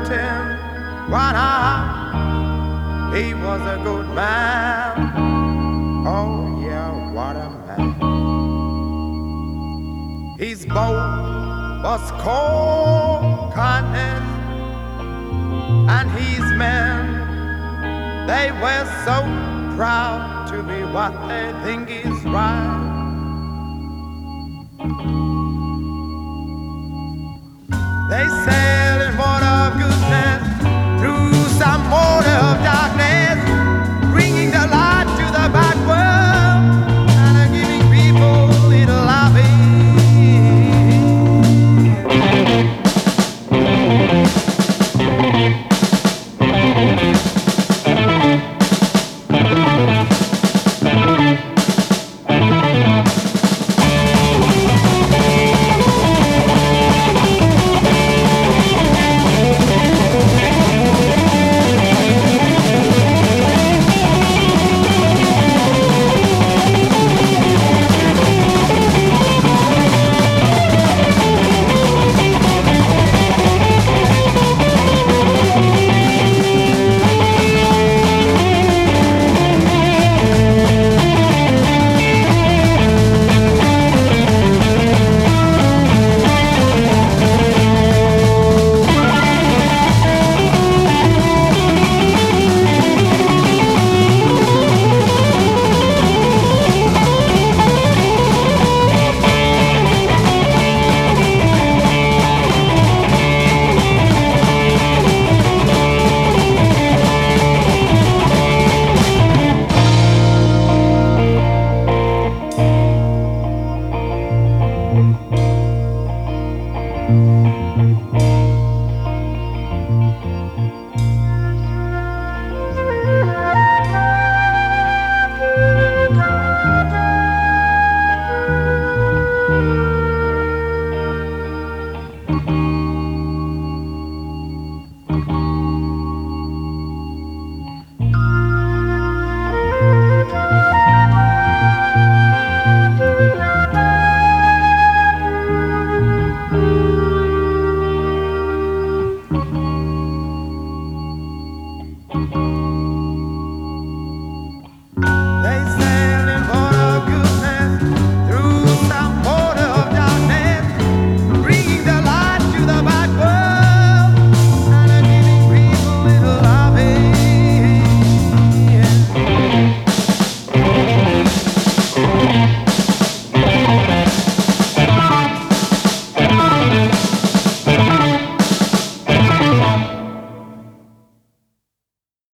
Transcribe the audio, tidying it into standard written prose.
met him one hour. He was a good man. Oh yeah, what a man. His boat was called kindness, and his men, they were so proud to be what they think is right. They sail in water of goodness through some water of darkness.